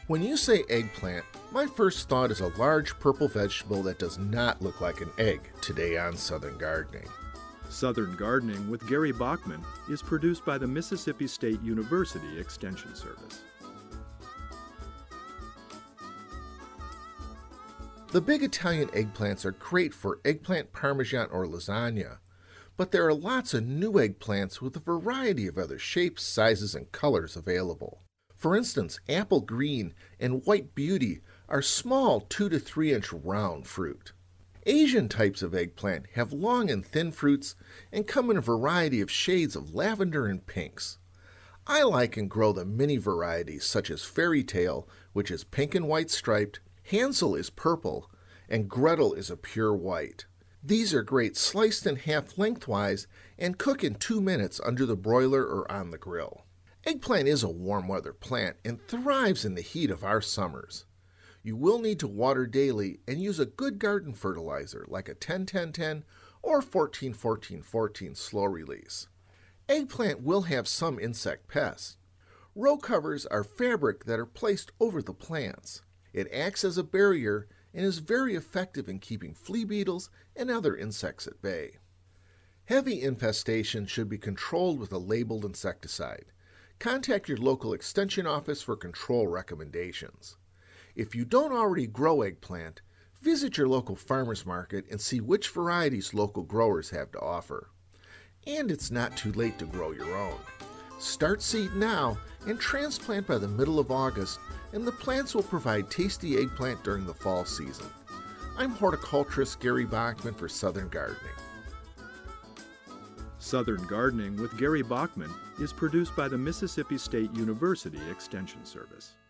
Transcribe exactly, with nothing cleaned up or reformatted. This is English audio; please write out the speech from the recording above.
When you say eggplant, my first thought is a large purple vegetable that does not look like an egg. Today on Southern Gardening. Southern Gardening with Gary Bachman is produced by the Mississippi State University Extension Service. The big Italian eggplants are great for eggplant parmesan or lasagna, but there are lots of new eggplants with a variety of other shapes, sizes, and colors available. For instance, apple green and white beauty are small two to three inch round fruit. Asian types of eggplant have long and thin fruits and come in a variety of shades of lavender and pinks. I like and grow the mini varieties such as Fairy Tale, which is pink and white striped, Hansel is purple, and Gretel is a pure white. These are great sliced in half lengthwise and cook in two minutes under the broiler or on the grill. Eggplant is a warm weather plant and thrives in the heat of our summers. You will need to water daily and use a good garden fertilizer like a ten ten ten or fourteen fourteen fourteen slow release. Eggplant will have some insect pests. Row covers are fabric that are placed over the plants. It acts as a barrier and is very effective in keeping flea beetles and other insects at bay. Heavy infestation should be controlled with a labeled insecticide. Contact your local extension office for control recommendations. If you don't already grow eggplant, visit your local farmer's market and see which varieties local growers have to offer. And it's not too late to grow your own. Start seed now and transplant by the middle of August, and the plants will provide tasty eggplant during the fall season. I'm horticulturist Gary Bachman for Southern Gardening. Southern Gardening with Gary Bachman is produced by the Mississippi State University Extension Service.